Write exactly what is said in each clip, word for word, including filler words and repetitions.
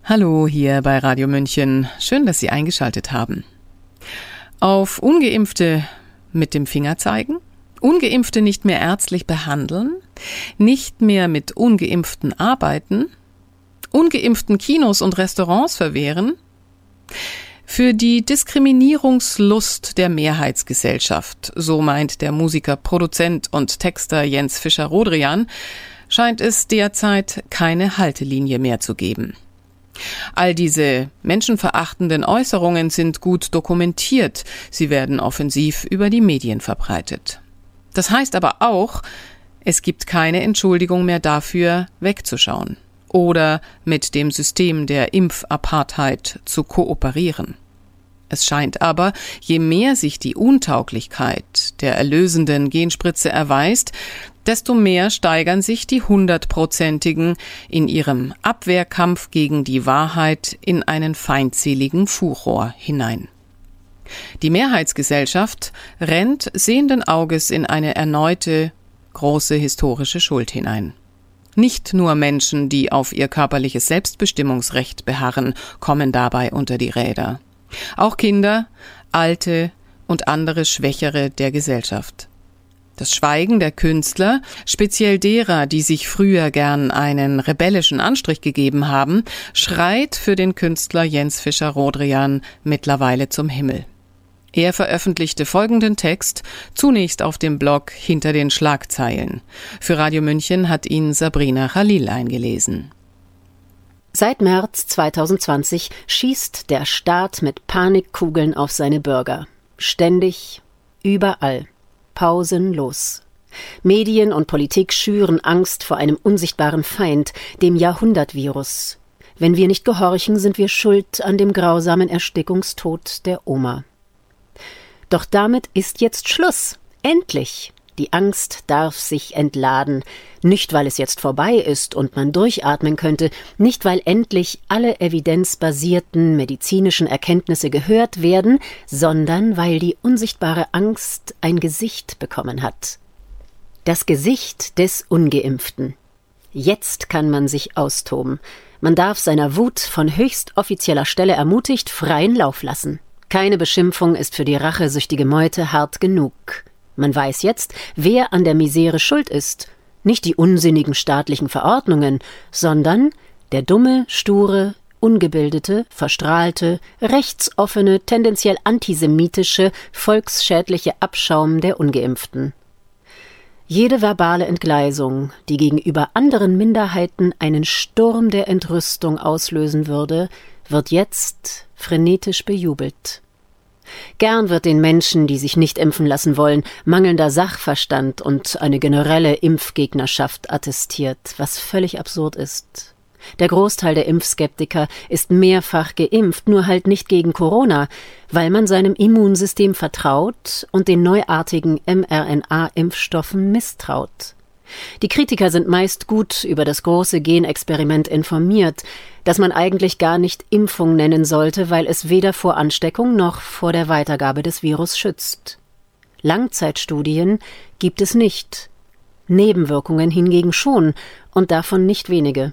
Hallo hier bei Radio München. Schön, dass Sie eingeschaltet haben. Auf Ungeimpfte mit dem Finger zeigen, Ungeimpfte nicht mehr ärztlich behandeln, nicht mehr mit Ungeimpften arbeiten, Ungeimpften Kinos und Restaurants verwehren. Für die Diskriminierungslust der Mehrheitsgesellschaft, so meint der Musiker, Produzent und Texter Jens Fischer-Rodrian, scheint es derzeit keine Haltelinie mehr zu geben. All diese menschenverachtenden Äußerungen sind gut dokumentiert. Sie werden offensiv über die Medien verbreitet. Das heißt aber auch, es gibt keine Entschuldigung mehr dafür, wegzuschauen oder mit dem System der Impfapartheid zu kooperieren. Es scheint aber, je mehr sich die Untauglichkeit der erlösenden Genspritze erweist, desto mehr steigern sich die Hundertprozentigen in ihrem Abwehrkampf gegen die Wahrheit in einen feindseligen Furor hinein. Die Mehrheitsgesellschaft rennt sehenden Auges in eine erneute große historische Schuld hinein. Nicht nur Menschen, die auf ihr körperliches Selbstbestimmungsrecht beharren, kommen dabei unter die Räder. Auch Kinder, Alte und andere Schwächere der Gesellschaft. Das Schweigen der Künstler, speziell derer, die sich früher gern einen rebellischen Anstrich gegeben haben, schreit für den Künstler Jens Fischer-Rodrian mittlerweile zum Himmel. Er veröffentlichte folgenden Text, zunächst auf dem Blog Hinter den Schlagzeilen. Für Radio München hat ihn Sabrina Khalil eingelesen. Seit März zweitausendzwanzig schießt der Staat mit Panikkugeln auf seine Bürger. Ständig, überall, pausenlos. Medien und Politik schüren Angst vor einem unsichtbaren Feind, dem Jahrhundertvirus. Wenn wir nicht gehorchen, sind wir schuld an dem grausamen Erstickungstod der Oma. Doch damit ist jetzt Schluss. Endlich. Die Angst darf sich entladen. Nicht, weil es jetzt vorbei ist und man durchatmen könnte, nicht, weil endlich alle evidenzbasierten medizinischen Erkenntnisse gehört werden, sondern weil die unsichtbare Angst ein Gesicht bekommen hat. Das Gesicht des Ungeimpften. Jetzt kann man sich austoben. Man darf seiner Wut von höchst offizieller Stelle ermutigt freien Lauf lassen. Keine Beschimpfung ist für die rachesüchtige Meute hart genug. Man weiß jetzt, wer an der Misere schuld ist. Nicht die unsinnigen staatlichen Verordnungen, sondern der dumme, sture, ungebildete, verstrahlte, rechtsoffene, tendenziell antisemitische, volksschädliche Abschaum der Ungeimpften. Jede verbale Entgleisung, die gegenüber anderen Minderheiten einen Sturm der Entrüstung auslösen würde, wird jetzt frenetisch bejubelt. Gern wird den Menschen, die sich nicht impfen lassen wollen, mangelnder Sachverstand und eine generelle Impfgegnerschaft attestiert, was völlig absurd ist. Der Großteil der Impfskeptiker ist mehrfach geimpft, nur halt nicht gegen Corona, weil man seinem Immunsystem vertraut und den neuartigen mRNA-Impfstoffen misstraut. Die Kritiker sind meist gut über das große Genexperiment informiert, das man eigentlich gar nicht Impfung nennen sollte, weil es weder vor Ansteckung noch vor der Weitergabe des Virus schützt. Langzeitstudien gibt es nicht, Nebenwirkungen hingegen schon und davon nicht wenige.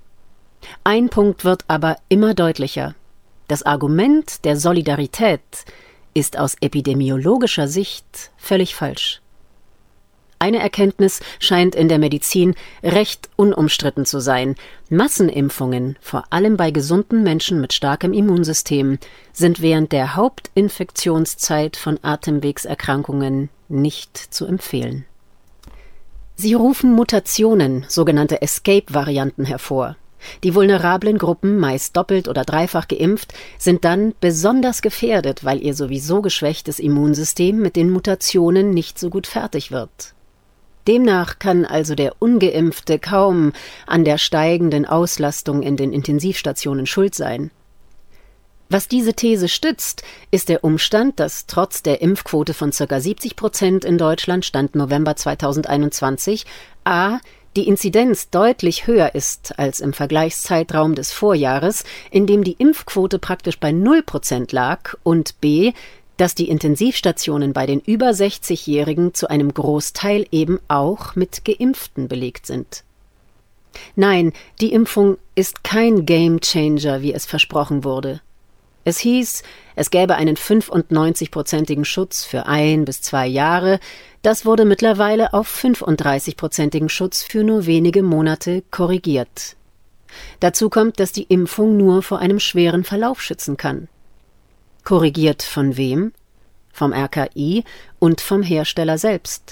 Ein Punkt wird aber immer deutlicher. Das Argument der Solidarität ist aus epidemiologischer Sicht völlig falsch. Eine Erkenntnis scheint in der Medizin recht unumstritten zu sein. Massenimpfungen, vor allem bei gesunden Menschen mit starkem Immunsystem, sind während der Hauptinfektionszeit von Atemwegserkrankungen nicht zu empfehlen. Sie rufen Mutationen, sogenannte Escape-Varianten hervor. Die vulnerablen Gruppen, meist doppelt oder dreifach geimpft, sind dann besonders gefährdet, weil ihr sowieso geschwächtes Immunsystem mit den Mutationen nicht so gut fertig wird. Demnach kann also der Ungeimpfte kaum an der steigenden Auslastung in den Intensivstationen schuld sein. Was diese These stützt, ist der Umstand, dass trotz der Impfquote von ca. siebzig Prozent in Deutschland Stand November zweitausendeinundzwanzig a. die Inzidenz deutlich höher ist als im Vergleichszeitraum des Vorjahres, in dem die Impfquote praktisch bei null Prozent lag, und b. dass die Intensivstationen bei den über sechzigjährigen zu einem Großteil eben auch mit Geimpften belegt sind. Nein, die Impfung ist kein Gamechanger, wie es versprochen wurde. Es hieß, es gäbe einen fünfundneunzig-prozentigen Schutz für ein bis zwei Jahre. Das wurde mittlerweile auf fünfunddreißig-prozentigen Schutz für nur wenige Monate korrigiert. Dazu kommt, dass die Impfung nur vor einem schweren Verlauf schützen kann. Korrigiert von wem? Vom R K I und vom Hersteller selbst.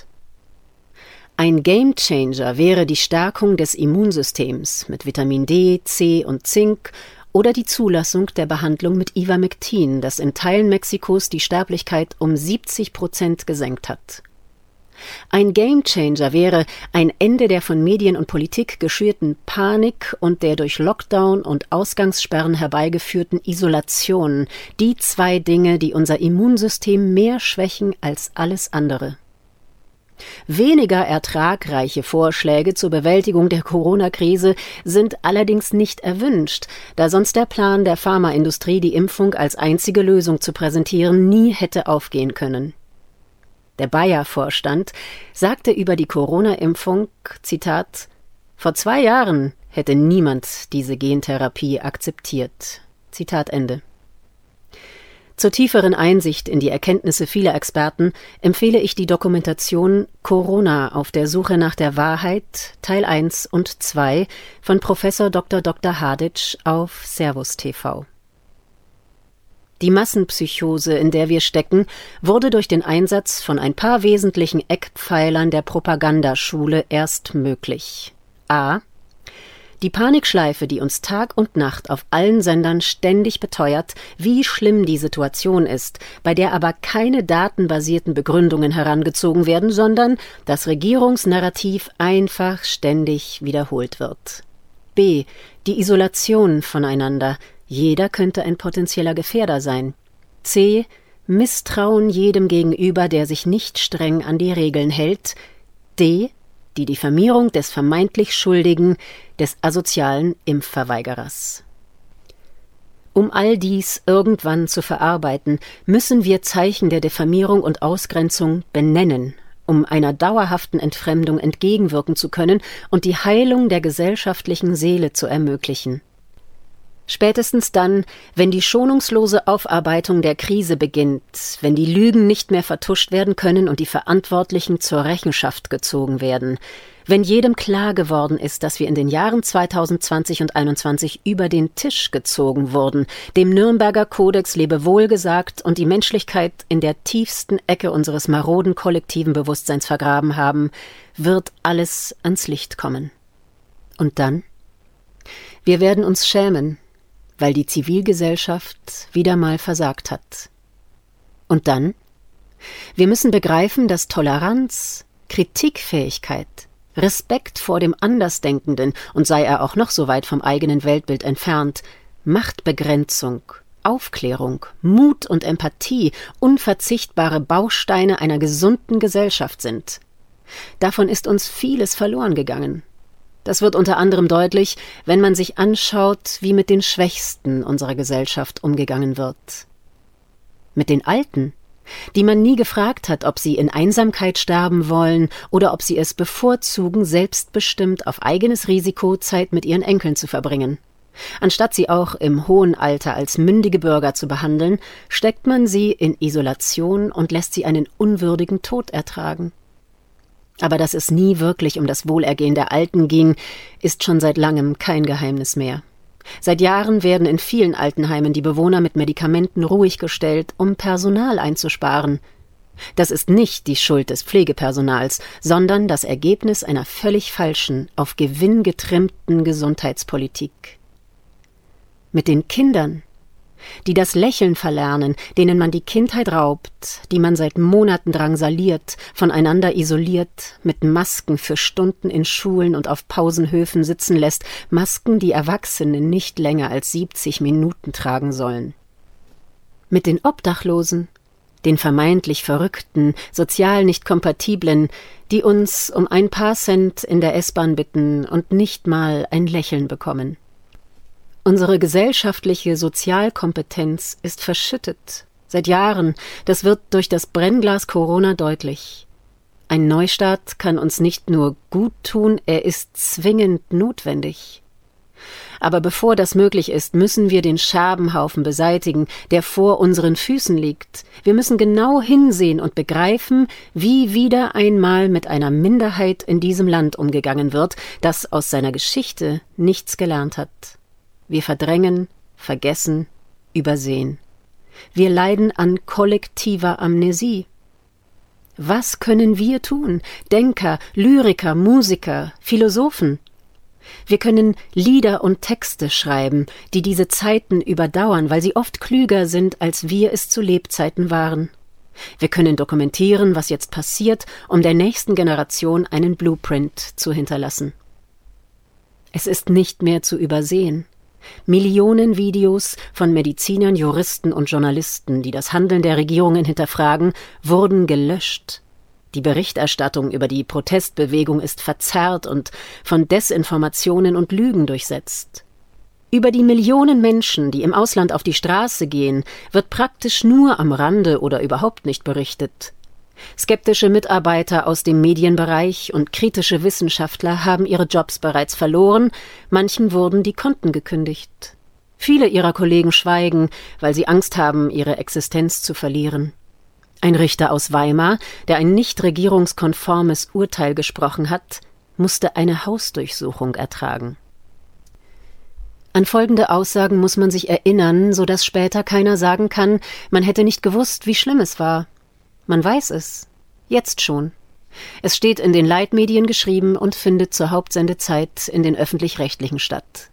Ein Gamechanger wäre die Stärkung des Immunsystems mit Vitamin D, C und Zink oder die Zulassung der Behandlung mit Ivermectin, das in Teilen Mexikos die Sterblichkeit um siebzig Prozent gesenkt hat. Ein Gamechanger wäre ein Ende der von Medien und Politik geschürten Panik und der durch Lockdown und Ausgangssperren herbeigeführten Isolation, die zwei Dinge, die unser Immunsystem mehr schwächen als alles andere. Weniger ertragreiche Vorschläge zur Bewältigung der Corona-Krise sind allerdings nicht erwünscht, da sonst der Plan der Pharmaindustrie, die Impfung als einzige Lösung zu präsentieren, nie hätte aufgehen können. Der Bayer-Vorstand sagte über die Corona-Impfung, Zitat, »Vor zwei Jahren hätte niemand diese Gentherapie akzeptiert.« Zitat Ende. Zur tieferen Einsicht in die Erkenntnisse vieler Experten empfehle ich die Dokumentation Corona auf der Suche nach der Wahrheit, Teil eins und zwei von Professor Doktor Doktor Hadic auf Servus T V. Die Massenpsychose, in der wir stecken, wurde durch den Einsatz von ein paar wesentlichen Eckpfeilern der Propagandaschule erst möglich. A. Die Panikschleife, die uns Tag und Nacht auf allen Sendern ständig beteuert, wie schlimm die Situation ist, bei der aber keine datenbasierten Begründungen herangezogen werden, sondern das Regierungsnarrativ einfach ständig wiederholt wird. B. Die Isolation voneinander. Jeder könnte ein potenzieller Gefährder sein. C. Misstrauen jedem gegenüber, der sich nicht streng an die Regeln hält. D. Die Diffamierung des vermeintlich Schuldigen, des asozialen Impfverweigerers. Um all dies irgendwann zu verarbeiten, müssen wir Zeichen der Diffamierung und Ausgrenzung benennen, um einer dauerhaften Entfremdung entgegenwirken zu können und die Heilung der gesellschaftlichen Seele zu ermöglichen. Spätestens dann, wenn die schonungslose Aufarbeitung der Krise beginnt, wenn die Lügen nicht mehr vertuscht werden können und die Verantwortlichen zur Rechenschaft gezogen werden, wenn jedem klar geworden ist, dass wir in den Jahren zweitausendzwanzig und einundzwanzig über den Tisch gezogen wurden, dem Nürnberger Kodex Lebewohl gesagt und die Menschlichkeit in der tiefsten Ecke unseres maroden kollektiven Bewusstseins vergraben haben, wird alles ans Licht kommen. Und dann? Wir werden uns schämen, weil die Zivilgesellschaft wieder mal versagt hat. Und dann? Wir müssen begreifen, dass Toleranz, Kritikfähigkeit, Respekt vor dem Andersdenkenden, und sei er auch noch so weit vom eigenen Weltbild entfernt, Machtbegrenzung, Aufklärung, Mut und Empathie unverzichtbare Bausteine einer gesunden Gesellschaft sind. Davon ist uns vieles verloren gegangen. Das wird unter anderem deutlich, wenn man sich anschaut, wie mit den Schwächsten unserer Gesellschaft umgegangen wird. Mit den Alten, die man nie gefragt hat, ob sie in Einsamkeit sterben wollen oder ob sie es bevorzugen, selbstbestimmt auf eigenes Risiko Zeit mit ihren Enkeln zu verbringen. Anstatt sie auch im hohen Alter als mündige Bürger zu behandeln, steckt man sie in Isolation und lässt sie einen unwürdigen Tod ertragen. Aber dass es nie wirklich um das Wohlergehen der Alten ging, ist schon seit langem kein Geheimnis mehr. Seit Jahren werden in vielen Altenheimen die Bewohner mit Medikamenten ruhig gestellt, um Personal einzusparen. Das ist nicht die Schuld des Pflegepersonals, sondern das Ergebnis einer völlig falschen, auf Gewinn getrimmten Gesundheitspolitik. Mit den Kindern, die das Lächeln verlernen, denen man die Kindheit raubt, die man seit Monaten drangsaliert, voneinander isoliert, mit Masken für Stunden in Schulen und auf Pausenhöfen sitzen lässt, Masken, die Erwachsene nicht länger als siebzig Minuten tragen sollen. Mit den Obdachlosen, den vermeintlich Verrückten, sozial nicht Kompatiblen, die uns um ein paar Cent in der S-Bahn bitten und nicht mal ein Lächeln bekommen. Unsere gesellschaftliche Sozialkompetenz ist verschüttet. Seit Jahren. Das wird durch das Brennglas Corona deutlich. Ein Neustart kann uns nicht nur gut tun, er ist zwingend notwendig. Aber bevor das möglich ist, müssen wir den Scherbenhaufen beseitigen, der vor unseren Füßen liegt. Wir müssen genau hinsehen und begreifen, wie wieder einmal mit einer Minderheit in diesem Land umgegangen wird, das aus seiner Geschichte nichts gelernt hat. Wir verdrängen, vergessen, übersehen. Wir leiden an kollektiver Amnesie. Was können wir tun? Denker, Lyriker, Musiker, Philosophen? Wir können Lieder und Texte schreiben, die diese Zeiten überdauern, weil sie oft klüger sind, als wir es zu Lebzeiten waren. Wir können dokumentieren, was jetzt passiert, um der nächsten Generation einen Blueprint zu hinterlassen. Es ist nicht mehr zu übersehen. Millionen Videos von Medizinern, Juristen und Journalisten, die das Handeln der Regierungen hinterfragen, wurden gelöscht. Die Berichterstattung über die Protestbewegung ist verzerrt und von Desinformationen und Lügen durchsetzt. Über die Millionen Menschen, die im Ausland auf die Straße gehen, wird praktisch nur am Rande oder überhaupt nicht berichtet. Skeptische Mitarbeiter aus dem Medienbereich und kritische Wissenschaftler haben ihre Jobs bereits verloren, manchen wurden die Konten gekündigt. Viele ihrer Kollegen schweigen, weil sie Angst haben, ihre Existenz zu verlieren. Ein Richter aus Weimar, der ein nicht regierungskonformes Urteil gesprochen hat, musste eine Hausdurchsuchung ertragen. An folgende Aussagen muss man sich erinnern, so dass später keiner sagen kann, man hätte nicht gewusst, wie schlimm es war. Man weiß es. Jetzt schon. Es steht in den Leitmedien geschrieben und findet zur Hauptsendezeit in den Öffentlich-Rechtlichen statt.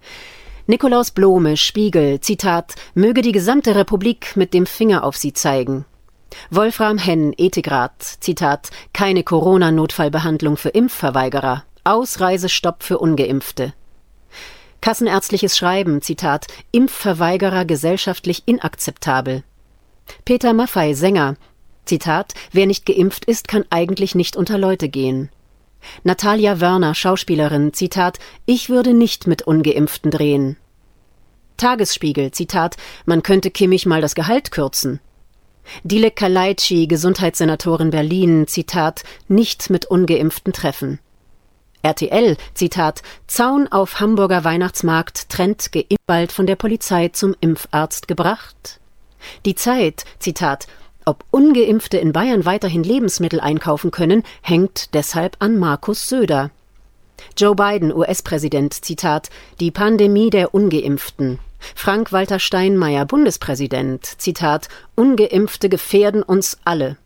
Nikolaus Blome, Spiegel, Zitat, möge die gesamte Republik mit dem Finger auf sie zeigen. Wolfram Henn, Ethikrat, Zitat, keine Corona-Notfallbehandlung für Impfverweigerer, Ausreisestopp für Ungeimpfte. Kassenärztliches Schreiben, Zitat, Impfverweigerer gesellschaftlich inakzeptabel. Peter Maffay, Sänger, Zitat, wer nicht geimpft ist, kann eigentlich nicht unter Leute gehen. Natalia Wörner, Schauspielerin, Zitat, ich würde nicht mit Ungeimpften drehen. Tagesspiegel, Zitat, man könnte Kimmich mal das Gehalt kürzen. Dilek Kalaitschi, Gesundheitssenatorin Berlin, Zitat, nicht mit Ungeimpften treffen. R T L, Zitat, Zaun auf Hamburger Weihnachtsmarkt trennt geimpft bald von der Polizei zum Impfarzt gebracht. Die Zeit, Zitat, ob Ungeimpfte in Bayern weiterhin Lebensmittel einkaufen können, hängt deshalb an Markus Söder. Joe Biden, U S-Präsident, Zitat, die Pandemie der Ungeimpften. Frank-Walter Steinmeier, Bundespräsident, Zitat, Ungeimpfte gefährden uns alle.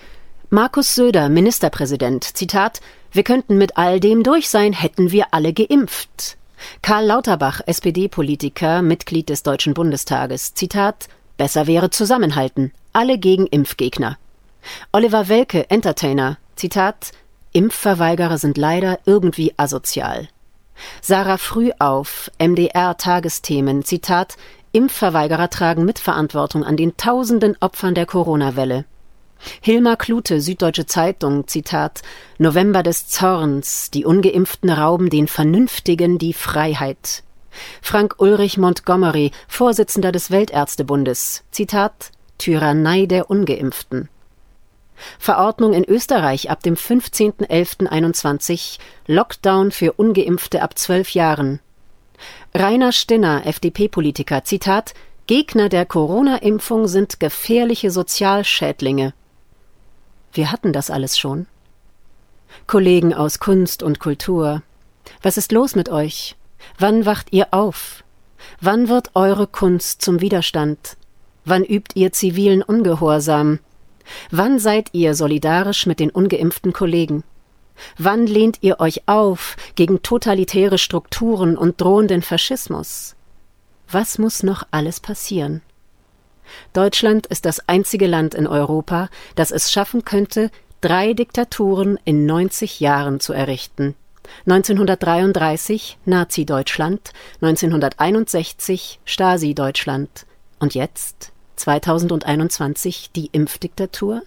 Markus Söder, Ministerpräsident, Zitat, wir könnten mit all dem durch sein, hätten wir alle geimpft. Karl Lauterbach, S P D-Politiker, Mitglied des Deutschen Bundestages, Zitat, besser wäre zusammenhalten, alle gegen Impfgegner. Oliver Welke, Entertainer, Zitat, Impfverweigerer sind leider irgendwie asozial. Sarah Frühauf, M D R-Tagesthemen, Zitat, Impfverweigerer tragen Mitverantwortung an den tausenden Opfern der Corona-Welle. Hilmar Klute, Süddeutsche Zeitung, Zitat, November des Zorns, die Ungeimpften rauben den Vernünftigen die Freiheit. Frank Ulrich Montgomery, Vorsitzender des Weltärztebundes, Zitat, Tyrannei der Ungeimpften. Verordnung in Österreich ab dem fünfzehnten elften einundzwanzig, Lockdown für Ungeimpfte ab zwölf Jahren. Rainer Stinner, F D P-Politiker, Zitat, Gegner der Corona-Impfung sind gefährliche Sozialschädlinge. Wir hatten das alles schon. Kollegen aus Kunst und Kultur, was ist los mit euch? Wann wacht ihr auf? Wann wird eure Kunst zum Widerstand? Wann übt ihr zivilen Ungehorsam? Wann seid ihr solidarisch mit den ungeimpften Kollegen? Wann lehnt ihr euch auf gegen totalitäre Strukturen und drohenden Faschismus? Was muss noch alles passieren? Deutschland ist das einzige Land in Europa, das es schaffen könnte, drei Diktaturen in neunzig Jahren zu errichten. neunzehnhundertdreiunddreißig Nazi-Deutschland, neunzehnhunderteinundsechzig Stasi-Deutschland und jetzt zweitausendeinundzwanzig die Impfdiktatur?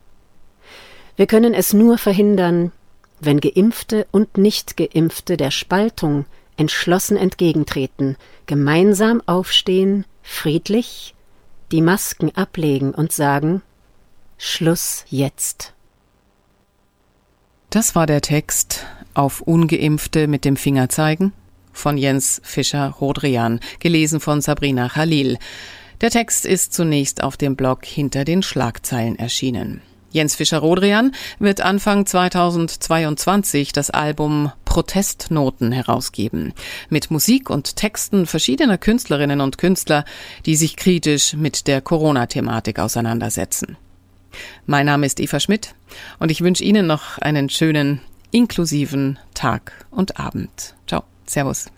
Wir können es nur verhindern, wenn Geimpfte und Nicht-Geimpfte der Spaltung entschlossen entgegentreten, gemeinsam aufstehen, friedlich, die Masken ablegen und sagen, Schluss jetzt. Das war der Text Auf Ungeimpfte mit dem Finger zeigen von Jens Fischer-Rodrian, gelesen von Sabrina Khalil. Der Text ist zunächst auf dem Blog Hinter den Schlagzeilen erschienen. Jens Fischer-Rodrian wird Anfang zweitausendzweiundzwanzig das Album Protestnoten herausgeben, mit Musik und Texten verschiedener Künstlerinnen und Künstler, die sich kritisch mit der Corona-Thematik auseinandersetzen. Mein Name ist Eva Schmidt und ich wünsche Ihnen noch einen schönen, inklusiven Tag und Abend. Ciao, Servus.